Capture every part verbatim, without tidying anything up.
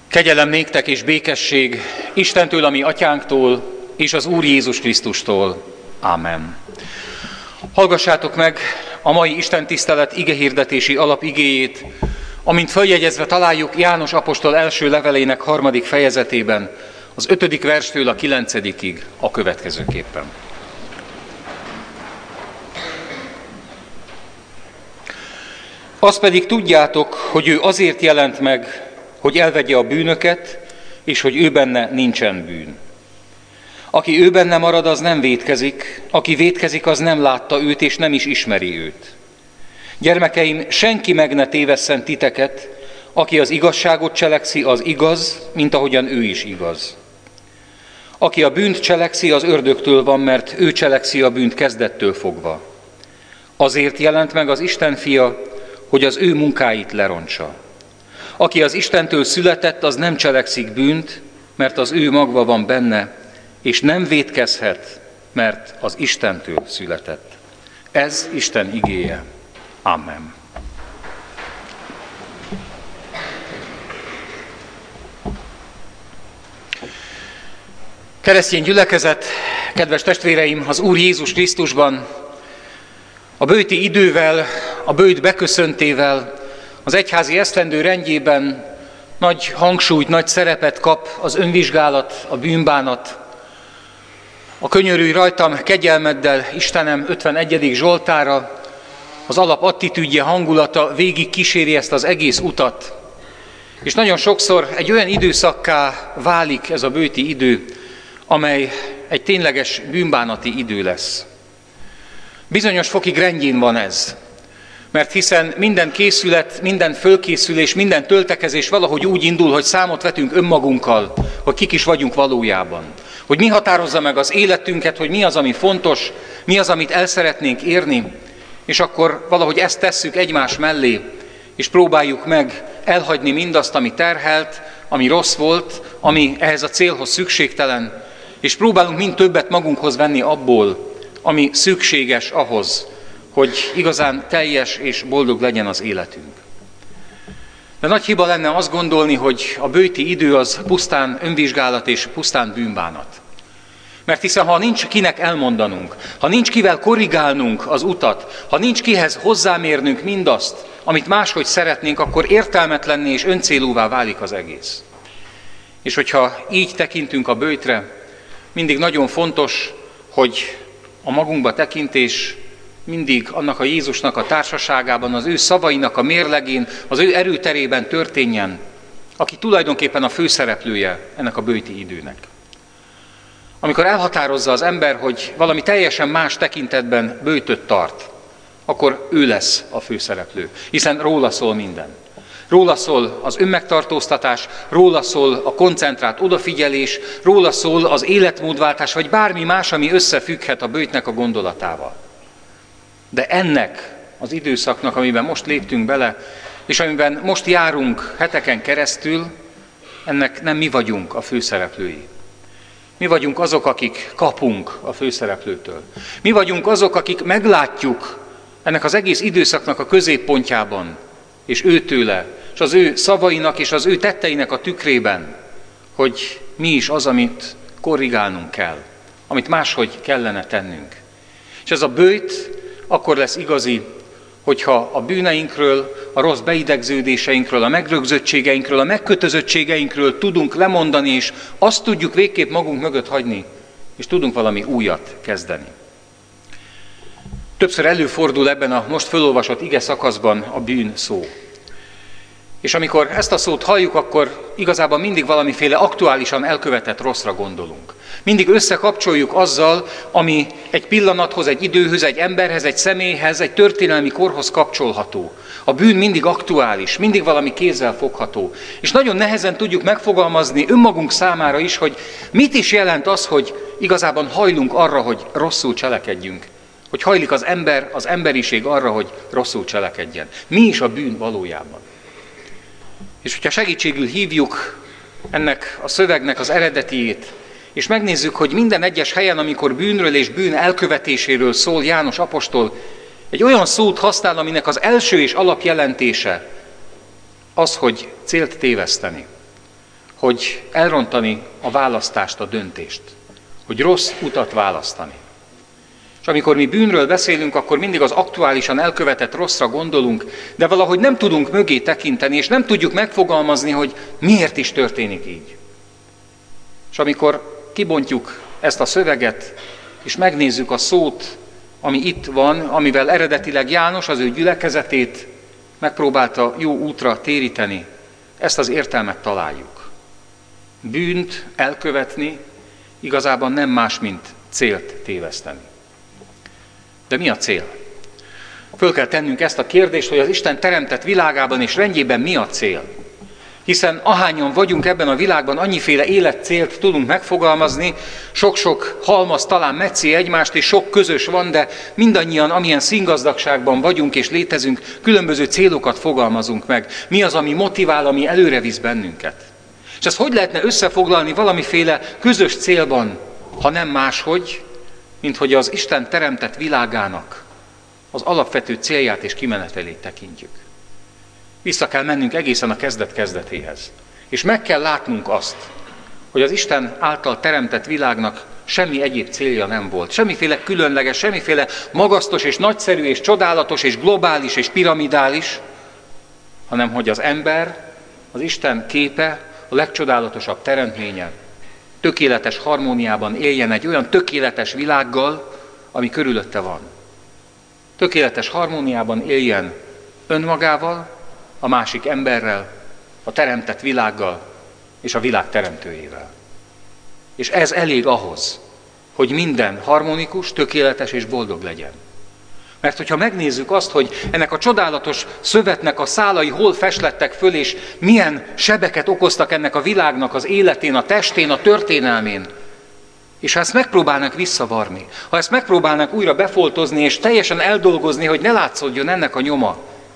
Kegyelem néktek és békesség Istentől, a mi atyánktól, és az Úr Jézus Krisztustól. Ámen. Hallgassátok meg a mai istentisztelet igehirdetési alapigéjét, amint följegyezve találjuk János apostol első levelének harmadik fejezetében, az ötödik verstől a kilencedikig a következőképpen. Azt pedig tudjátok, hogy ő azért jelent meg, hogy elvegye a bűnöket, és hogy ő benne nincsen bűn. Aki ő benne marad, az nem vétkezik, aki vétkezik, az nem látta őt, és nem is ismeri őt. Gyermekeim, senki meg ne tévesszen titeket, aki az igazságot cselekszi, az igaz, mint ahogyan ő is igaz. Aki a bűnt cselekszi, az ördögtől van, mert ő cselekszi a bűnt kezdettől fogva. Azért jelent meg az Isten fia, hogy az ő munkáit lerontsa. Aki az Istentől született, az nem cselekszik bűnt, mert az ő magva van benne, és nem vétkezhet, mert az Istentől született. Ez Isten igéje. Amen. Keresztény gyülekezet, kedves testvéreim, az Úr Jézus Krisztusban, a böjti idővel, a böjt beköszöntével, az egyházi esztendő rendjében nagy hangsúlyt, nagy szerepet kap az önvizsgálat, a bűnbánat. A könyörülj rajtam kegyelmeddel, Istenem ötvenegyedik Zsoltára, az alap attitűdje, hangulata végig kíséri ezt az egész utat. És nagyon sokszor egy olyan időszakká válik ez a böjti idő, amely egy tényleges bűnbánati idő lesz. Bizonyos fokig rendjén van ez, mert hiszen minden készület, minden fölkészülés, minden töltekezés valahogy úgy indul, hogy számot vetünk önmagunkkal, hogy kik is vagyunk valójában. Hogy mi határozza meg az életünket, hogy mi az, ami fontos, mi az, amit el szeretnénk érni, és akkor valahogy ezt tesszük egymás mellé, és próbáljuk meg elhagyni mindazt, ami terhelt, ami rossz volt, ami ehhez a célhoz szükségtelen, és próbálunk mind többet magunkhoz venni abból, ami szükséges ahhoz, hogy igazán teljes és boldog legyen az életünk. De nagy hiba lenne azt gondolni, hogy a böjti idő az pusztán önvizsgálat és pusztán bűnbánat. Mert hiszen ha nincs kinek elmondanunk, ha nincs kivel korrigálnunk az utat, ha nincs kihez hozzámérnünk mindazt, amit máshogy szeretnénk, akkor értelmetlenné és öncélúvá válik az egész. És hogyha így tekintünk a böjtre, mindig nagyon fontos, hogy a magunkba tekintés mindig annak a Jézusnak a társaságában, az ő szavainak a mérlegén, az ő erőterében történjen, aki tulajdonképpen a főszereplője ennek a böjti időnek. Amikor elhatározza az ember, hogy valami teljesen más tekintetben böjtöt tart, akkor ő lesz a főszereplő, hiszen róla szól minden. Róla szól az önmegtartóztatás, róla szól a koncentrált odafigyelés, róla szól az életmódváltás, vagy bármi más, ami összefügghet a böjtnek a gondolatával. De ennek az időszaknak, amiben most léptünk bele, és amiben most járunk heteken keresztül, ennek nem mi vagyunk a főszereplői. Mi vagyunk azok, akik kapunk a főszereplőtől. Mi vagyunk azok, akik meglátjuk ennek az egész időszaknak a középpontjában, és őtőle, és az ő szavainak és az ő tetteinek a tükrében, hogy mi is az, amit korrigálnunk kell, amit máshogy kellene tennünk. És ez a böjt akkor lesz igazi, hogyha a bűneinkről, a rossz beidegződéseinkről, a megrögzöttségeinkről, a megkötözöttségeinkről tudunk lemondani, és azt tudjuk végképp magunk mögött hagyni, és tudunk valami újat kezdeni. Többször előfordul ebben a most fölolvasott ige szakaszban a bűn szó. És amikor ezt a szót halljuk, akkor igazából mindig valamiféle aktuálisan elkövetett rosszra gondolunk. Mindig összekapcsoljuk azzal, ami egy pillanathoz, egy időhöz, egy emberhez, egy személyhez, egy történelmi korhoz kapcsolható. A bűn mindig aktuális, mindig valami kézzel fogható. És nagyon nehezen tudjuk megfogalmazni önmagunk számára is, hogy mit is jelent az, hogy igazában hajlunk arra, hogy rosszul cselekedjünk. Hogy hajlik az ember, az emberiség arra, hogy rosszul cselekedjen. Mi is a bűn valójában? És hogyha segítségül hívjuk ennek a szövegnek az eredetiét, és megnézzük, hogy minden egyes helyen, amikor bűnről és bűn elkövetéséről szól János apostol, egy olyan szót használ, aminek az első és alapjelentése az, hogy célt téveszteni. hogy elrontani a választást, a döntést, hogy rossz utat választani. És amikor mi bűnről beszélünk, akkor mindig az aktuálisan elkövetett rosszra gondolunk, de valahogy nem tudunk mögé tekinteni, és nem tudjuk megfogalmazni, hogy miért is történik így. És amikor kibontjuk ezt a szöveget, és megnézzük a szót, ami itt van, amivel eredetileg János az ő gyülekezetét megpróbálta jó útra téríteni, ezt az értelmet találjuk. Bűnt elkövetni igazában nem más, mint célt téveszteni. De mi a cél? Föl kell tennünk ezt a kérdést, hogy az Isten teremtett világában és rendjében mi a cél. Hiszen ahányan vagyunk ebben a világban, annyiféle életcélt tudunk megfogalmazni, sok-sok halmaz talán metszi egymást, és sok közös van, de mindannyian, amilyen színgazdagságban vagyunk és létezünk, különböző célokat fogalmazunk meg. Mi az, ami motivál, ami előre visz bennünket? És ezt hogy lehetne összefoglalni valamiféle közös célban, ha nem máshogy, mint hogy az Isten teremtett világának az alapvető célját és kimenetelét tekintjük. Vissza kell mennünk egészen a kezdet kezdetéhez. És meg kell látnunk azt, hogy az Isten által teremtett világnak semmi egyéb célja nem volt. Semmiféle különleges, semmiféle magasztos és nagyszerű és csodálatos és globális és piramidális, hanem hogy az ember, az Isten képe, a legcsodálatosabb teremtménye, tökéletes harmóniában éljen egy olyan tökéletes világgal, ami körülötte van. Tökéletes harmóniában éljen önmagával, a másik emberrel, a teremtett világgal és a világ teremtőjével. És ez elég ahhoz, hogy minden harmonikus, tökéletes és boldog legyen. Mert hogyha megnézzük azt, hogy ennek a csodálatos szövetnek a szálai hol feslettek föl, és milyen sebeket okoztak ennek a világnak az életén, a testén, a történelmén, és ha ezt megpróbálnak visszavarni, ha ezt megpróbálnak újra befoltozni, és teljesen eldolgozni, hogy ne látszódjon ennek a nyoma,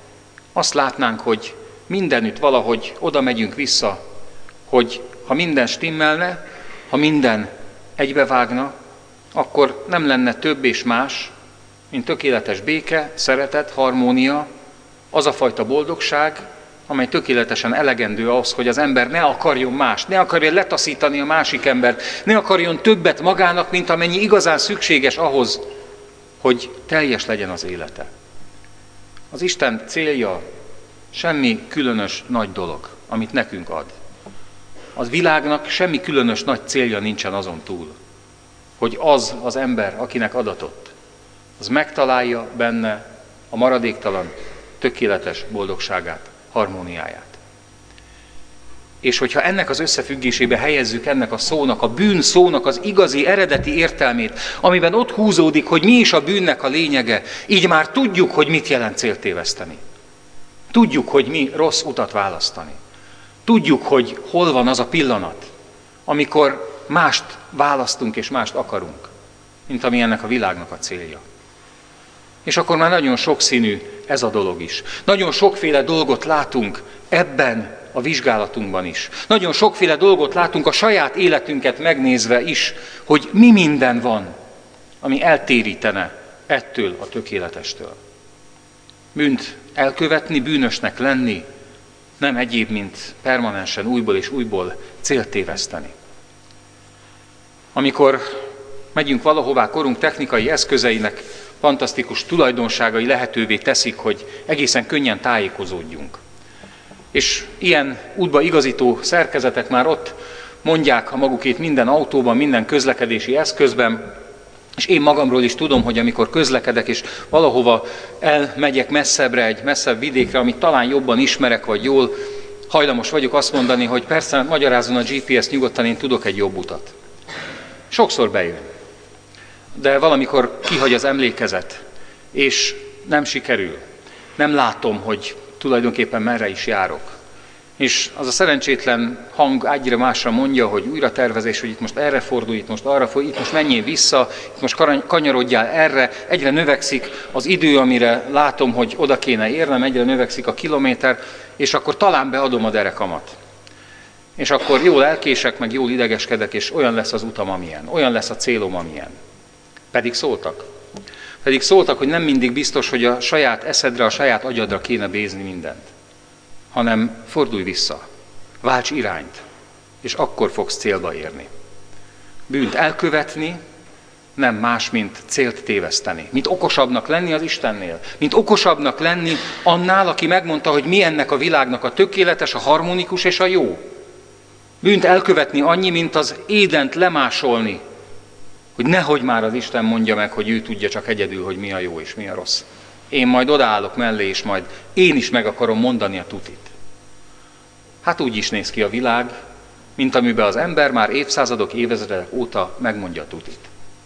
azt látnánk, hogy mindenütt valahogy oda megyünk vissza, hogy ha minden stimmelne, ha minden egybevágna, akkor nem lenne több és más, mint tökéletes béke, szeretet, harmónia, az a fajta boldogság, amely tökéletesen elegendő ahhoz, hogy az ember ne akarjon mást, ne akarja letaszítani a másik embert, ne akarjon többet magának, mint amennyi igazán szükséges ahhoz, hogy teljes legyen az élete. Az Isten célja semmi különös nagy dolog, amit nekünk ad. Az világnak semmi különös nagy célja nincsen azon túl, hogy az az ember, akinek adatott, az megtalálja benne a maradéktalan, tökéletes boldogságát, harmóniáját. És hogyha ennek az összefüggésébe helyezzük ennek a szónak, a bűn szónak az igazi, eredeti értelmét, amiben ott húzódik, hogy mi is a bűnnek a lényege, így már tudjuk, hogy mit jelent célt téveszteni. Tudjuk, hogy mi rossz utat választani. Tudjuk, hogy hol van az a pillanat, amikor mást választunk és mást akarunk, mint ami ennek a világnak a célja. És akkor már nagyon sokszínű ez a dolog is. Nagyon sokféle dolgot látunk ebben a vizsgálatunkban is. Nagyon sokféle dolgot látunk a saját életünket megnézve is, hogy mi minden van, ami eltérítene ettől a tökéletestől. Bűnt elkövetni, bűnösnek lenni, nem egyéb, mint permanensen újból és újból célt téveszteni. Amikor megyünk valahová, korunk technikai eszközeinek fantasztikus tulajdonságai lehetővé teszik, hogy egészen könnyen tájékozódjunk. És ilyen útba igazító szerkezetek már ott mondják a magukét minden autóban, minden közlekedési eszközben, és én magamról is tudom, hogy amikor közlekedek, és valahova elmegyek messzebbre, egy messzebb vidékre, amit talán jobban ismerek, vagy jól, hajlamos vagyok azt mondani, hogy persze magyarázzon a gé pé es nyugodtan, én tudok egy jobb utat. Sokszor bejön. De valamikor kihagy az emlékezet, és nem sikerül. Nem látom, hogy tulajdonképpen merre is járok. És az a szerencsétlen hang egyre másra mondja, hogy újra tervezés, hogy itt most erre fordulj, itt most arra fordulj, itt most menjél vissza, itt most kanyarodjál erre. Egyre növekszik az idő, amire látom, hogy oda kéne érnem, egyre növekszik a kilométer, és akkor talán beadom a derekamat. És akkor jól elkések, meg jól idegeskedek, és olyan lesz az utam, amilyen. Olyan lesz a célom, amilyen. Pedig szóltak. Pedig szóltak, hogy nem mindig biztos, hogy a saját eszedre, a saját agyadra kéne bízni mindent, hanem fordulj vissza, válts irányt, és akkor fogsz célba érni. Bűnt elkövetni nem más, mint célt téveszteni. Mint okosabbnak lenni az Istennél. Mint okosabbnak lenni annál, aki megmondta, hogy mi ennek a világnak a tökéletes, a harmonikus és a jó. Bűnt elkövetni annyi, mint az Édent lemásolni, hogy nehogy már az Isten mondja meg, hogy ő tudja csak egyedül, hogy mi a jó és mi a rossz. Én majd odaállok mellé, és majd én is meg akarom mondani a tutit. Hát úgy is néz ki a világ, mint amiben az ember már évszázadok, évezredek óta megmondja a tutit.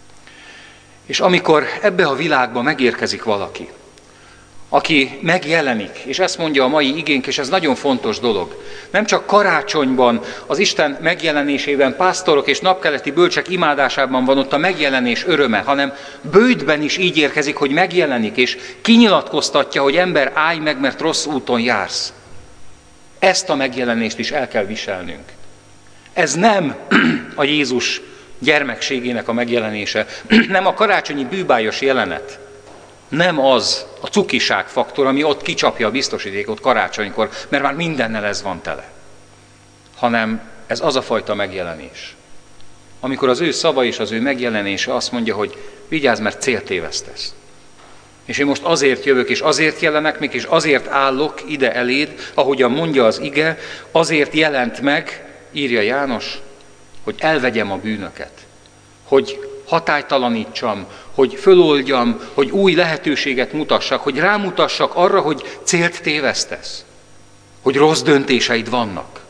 És amikor ebbe a világba megérkezik valaki, aki megjelenik, és ezt mondja a mai igénk, és ez nagyon fontos dolog. Nem csak karácsonyban, az Isten megjelenésében, pásztorok és napkeleti bölcsek imádásában van ott a megjelenés öröme, hanem bőjtben is így érkezik, hogy megjelenik, és kinyilatkoztatja, hogy ember, állj meg, mert rossz úton jársz. Ezt a megjelenést is el kell viselnünk. Ez nem a Jézus gyermekségének a megjelenése, nem a karácsonyi bűbájos jelenet, nem az a cukiság faktor, ami ott kicsapja a biztosítékot karácsonykor, mert már mindennel ez van tele, hanem ez az a fajta megjelenés, amikor az ő szava és az ő megjelenése azt mondja, hogy vigyázz, mert célt tévesztesz. És én most azért jövök, és azért jelenek meg, és azért állok ide eléd, ahogyan mondja az ige, azért jelent meg, írja János, hogy elvegyem a bűnöket, hogy hatálytalanítsam, hogy föloldjam, hogy új lehetőséget mutassak, hogy rámutassak arra, hogy célt tévesztesz, hogy rossz döntéseid vannak.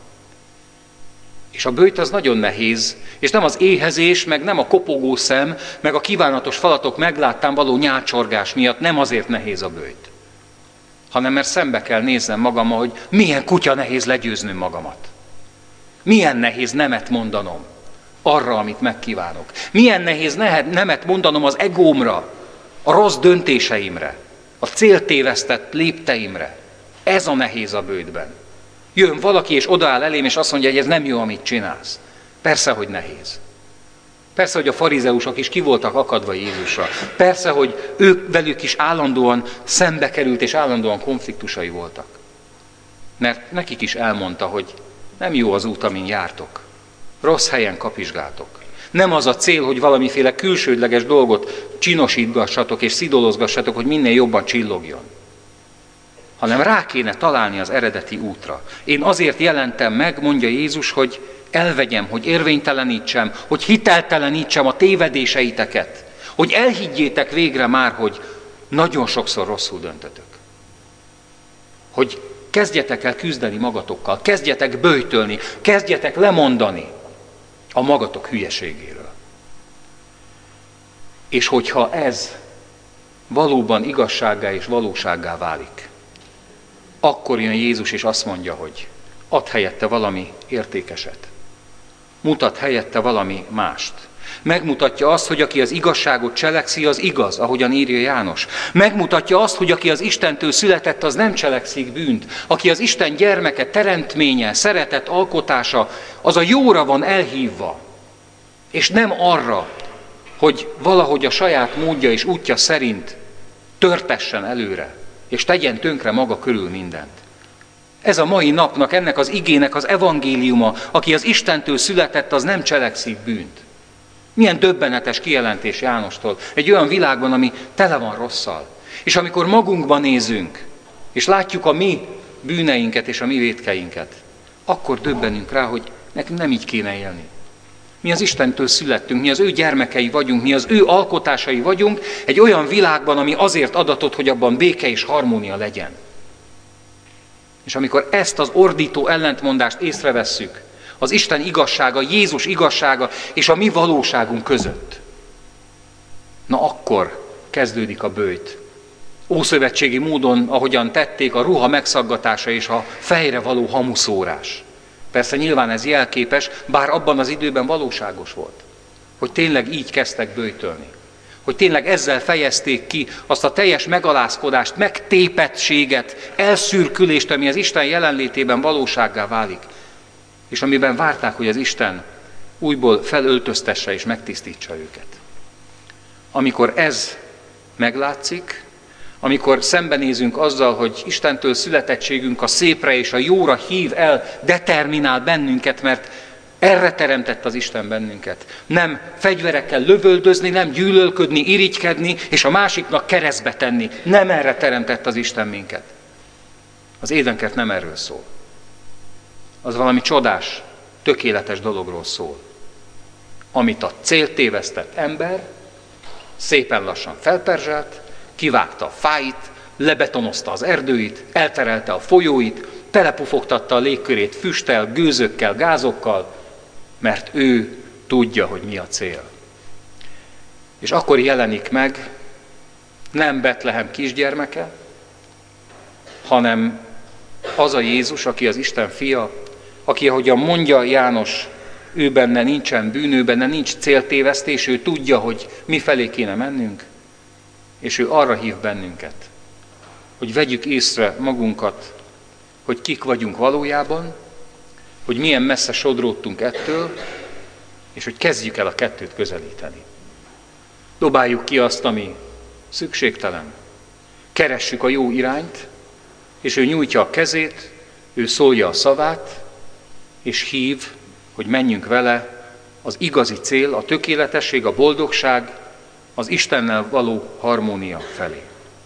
És a böjt az nagyon nehéz, és nem az éhezés, meg nem a kopogó szem, meg a kívánatos falatok megláttán való nyálcsorgás miatt nem azért nehéz a böjt, hanem mert szembe kell néznem magammal, hogy milyen kutya nehéz legyőznöm magamat. Milyen nehéz nemet mondanom arra, amit megkívánok. Milyen nehéz nemet mondanom az egómra, a rossz döntéseimre, a céltévesztett lépteimre. Ez a nehéz a böjtben. Jön valaki és odaáll elém, és azt mondja, hogy ez nem jó, amit csinálsz. Persze, hogy nehéz. Persze, hogy a farizeusok is ki voltak akadva Jézusra. Persze, hogy ők velük is állandóan szembe került, és állandóan konfliktusai voltak. Mert nekik is elmondta, hogy nem jó az út, amin jártok. Rossz helyen kapizsgáltok. Nem az a cél, hogy valamiféle külsődleges dolgot csinosítgassatok és szidolozgassatok, hogy minél jobban csillogjon. Hanem rá kéne találni az eredeti útra. Én azért jelentem meg, mondja Jézus, hogy elvegyem, hogy érvénytelenítsem, hogy hiteltelenítsem a tévedéseiteket, hogy elhiggyétek végre már, hogy nagyon sokszor rosszul döntötök. Hogy kezdjetek el küzdeni magatokkal, kezdjetek böjtölni, kezdjetek lemondani a magatok hülyeségéről. És hogyha ez valóban igazsággá és valósággá válik, akkor jön Jézus és azt mondja, hogy ad helyette valami értékeset. Mutat helyette valami mást. Megmutatja azt, hogy aki az igazságot cselekszi, az igaz, ahogyan írja János. Megmutatja azt, hogy aki az Istentől született, az nem cselekszik bűnt. Aki az Isten gyermeke, teremtménye, szeretett alkotása, az a jóra van elhívva. És nem arra, hogy valahogy a saját módja és útja szerint törtessen előre, és tegyen tönkre maga körül mindent. Ez a mai napnak, ennek az igének az evangéliuma, aki az Istentől született, az nem cselekszik bűnt. Milyen döbbenetes kijelentés Jánostól. Egy olyan világban, ami tele van rosszal. És amikor magunkban nézünk, és látjuk a mi bűneinket és a mi vétkeinket, akkor döbbenünk rá, hogy nekünk nem így kéne élni. Mi az Istentől születtünk, mi az ő gyermekei vagyunk, mi az ő alkotásai vagyunk, egy olyan világban, ami azért adatott, hogy abban béke és harmónia legyen. És amikor ezt az ordító ellentmondást észrevesszük, az Isten igazsága, Jézus igazsága és a mi valóságunk között, na akkor kezdődik a böjt. Ószövetségi módon, ahogyan tették, a ruha megszaggatása és a fejre való hamuszórás. Persze nyilván ez jelképes, bár abban az időben valóságos volt, hogy tényleg így kezdtek böjtölni. Hogy tényleg ezzel fejezték ki azt a teljes megalázkodást, megtépettséget, elszürkülést, ami az Isten jelenlétében valósággá válik, és amiben várták, hogy az Isten újból felöltöztesse és megtisztítsa őket. Amikor ez meglátszik, amikor szembenézünk azzal, hogy Istentől születettségünk a szépre és a jóra hív el, determinál bennünket, mert Erre teremtett az Isten bennünket. Nem fegyverekkel lövöldözni, nem gyűlölködni, irigykedni, és a másiknak keresztbe tenni. Nem erre teremtett az Isten minket. Az édenkert nem erről szól. Az valami csodás, tökéletes dologról szól. Amit a céltévesztett ember szépen lassan felperzselt, kivágta a fáit, lebetonozta az erdőit, elterelte a folyóit, telepufogtatta a légkörét füsttel, gőzökkel, gázokkal, mert ő tudja, hogy mi a cél. És akkor jelenik meg nem Betlehem kisgyermeke, hanem az a Jézus, aki az Isten fia, aki, ahogyan mondja János, ő benne nincsen bűn, ő benne nincs céltévesztés, ő tudja, hogy mifelé kéne mennünk, és ő arra hív bennünket, hogy vegyük észre magunkat, hogy kik vagyunk valójában, hogy milyen messze sodródtunk ettől, és hogy kezdjük el a kettőt közelíteni. Dobáljuk ki azt, ami szükségtelen. Keressük a jó irányt, és ő nyújtja a kezét, ő szólja a szavát, és hív, hogy menjünk vele az igazi cél, a tökéletesség, a boldogság, az Istennel való harmónia felé.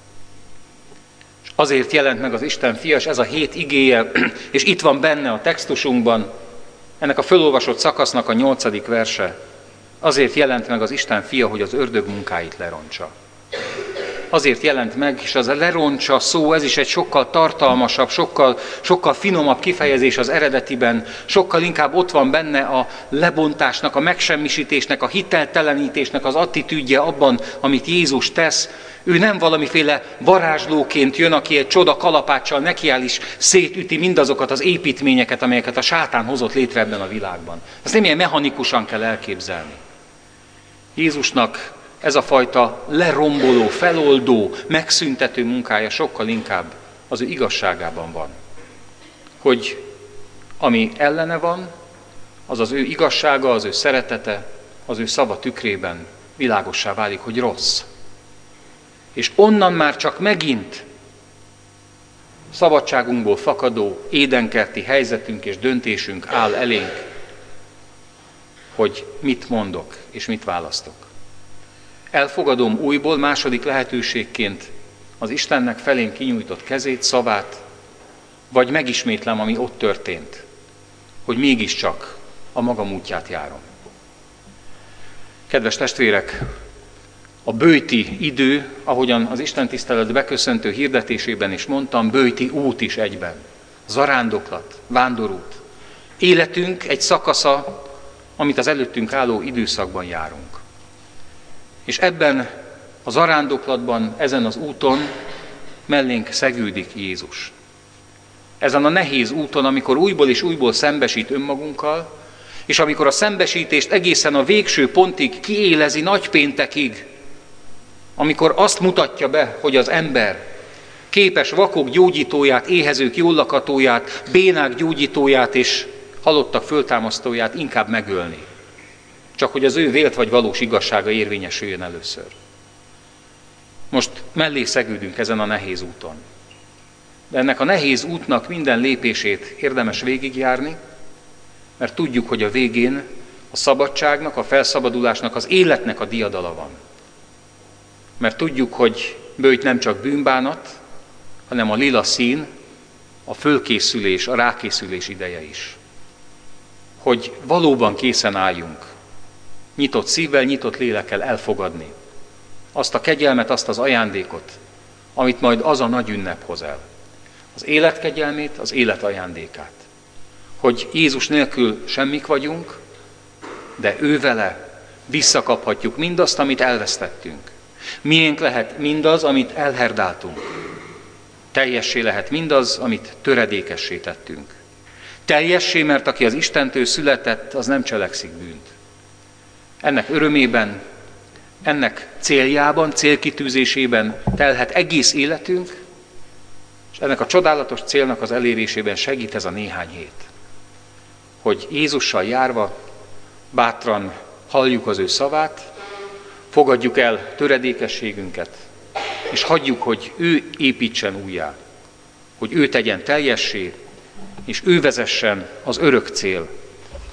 És azért jelent meg az Isten fia, és ez a hét igéje, és itt van benne a textusunkban, ennek a fölolvasott szakasznak a nyolcadik verse. Azért jelent meg az Isten fia, hogy az ördög munkáit lerontsa. Azért jelent meg, és az a lerontsa szó, ez is egy sokkal tartalmasabb, sokkal, sokkal finomabb kifejezés az eredetiben, sokkal inkább ott van benne a lebontásnak, a megsemmisítésnek, a hiteltelenítésnek az attitűdje abban, amit Jézus tesz. Ő nem valamiféle varázslóként jön, aki egy csoda kalapáccsal nekiáll is szétüti mindazokat az építményeket, amelyeket a sátán hozott létre ebben a világban. Ezt nem ilyen mechanikusan kell elképzelni. Jézusnak ez a fajta leromboló, feloldó, megszüntető munkája sokkal inkább az ő igazságában van. Hogy ami ellene van, az az ő igazsága, az ő szeretete, az ő szava tükrében világossá válik, hogy rossz. És onnan már csak megint szabadságunkból fakadó édenkerti helyzetünk és döntésünk áll elénk, hogy mit mondok és mit választok. Elfogadom újból második lehetőségként az Istennek felém kinyújtott kezét, szavát, vagy megismétlem, ami ott történt, hogy mégiscsak a magam útját járom. Kedves testvérek, a böjti idő, ahogyan az istentisztelet beköszöntő hirdetésében is mondtam, böjti út is egyben. Zarándoklat, vándorút. Életünk egy szakasza, amit az előttünk álló időszakban járunk. És ebben a zarándoklatban, ezen az úton mellénk szegődik Jézus. Ezen a nehéz úton, amikor újból és újból szembesít önmagunkkal, és amikor a szembesítést egészen a végső pontig kiélezi nagypéntekig, amikor azt mutatja be, hogy az ember képes vakok gyógyítóját, éhezők jól lakatóját, bénák gyógyítóját és halottak föltámasztóját inkább megölni. Csak hogy az ő vélt vagy valós igazsága érvényesüljön először. Most mellé szegődünk ezen a nehéz úton. De ennek a nehéz útnak minden lépését érdemes végigjárni, mert tudjuk, hogy a végén a szabadságnak, a felszabadulásnak, az életnek a diadala van. Mert tudjuk, hogy böjt nem csak bűnbánat, hanem a lila szín, a fölkészülés, a rákészülés ideje is. Hogy valóban készen álljunk, nyitott szívvel, nyitott lélekkel elfogadni azt a kegyelmet, azt az ajándékot, amit majd az a nagy ünnep hoz el. Az élet kegyelmét, az élet ajándékát. Hogy Jézus nélkül semmik vagyunk, de ő vele visszakaphatjuk mindazt, amit elvesztettünk. Miénk lehet mindaz, amit elherdáltunk. Teljessé lehet mindaz, amit töredékessé tettünk. Teljessé, mert aki az Istentől született, az nem cselekszik bűnt. Ennek örömében, ennek céljában, célkitűzésében telhet egész életünk, és ennek a csodálatos célnak az elérésében segít ez a néhány hét. Hogy Jézussal járva bátran halljuk az ő szavát, fogadjuk el töredékességünket, és hagyjuk, hogy ő építsen újjá, hogy ő tegyen teljessé, és ő vezessen az örök cél,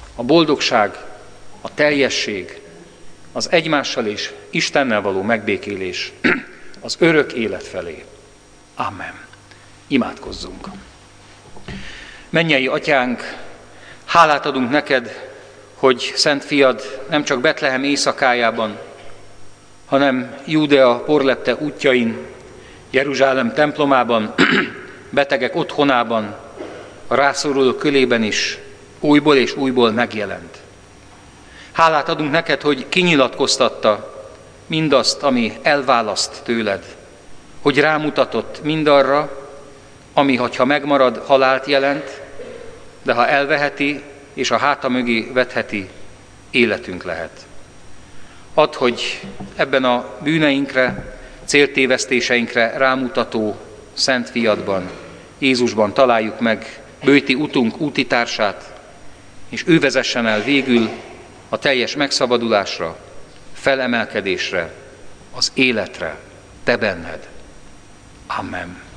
a boldogság, a teljesség, az egymással és Istennel való megbékélés az örök élet felé. Amen. Imádkozzunk. Mennyei Atyánk, hálát adunk neked, hogy Szent Fiad nem csak Betlehem éjszakájában, hanem Júdea porlepte útjain, Jeruzsálem templomában, betegek otthonában, a rászorulók kölében is újból és újból megjelent. Hálát adunk neked, hogy kinyilatkoztatta mindazt, ami elválaszt tőled, hogy rámutatott mindarra, ami, ha megmarad, halált jelent, de ha elveheti és a háta mögé vetheti, életünk lehet. Add, hogy ebben a bűneinkre, céltévesztéseinkre rámutató Szent Fiadban, Jézusban találjuk meg bőti utunk útitársát, és ő vezessen el végül a teljes megszabadulásra, felemelkedésre, az életre, te benned. Amen.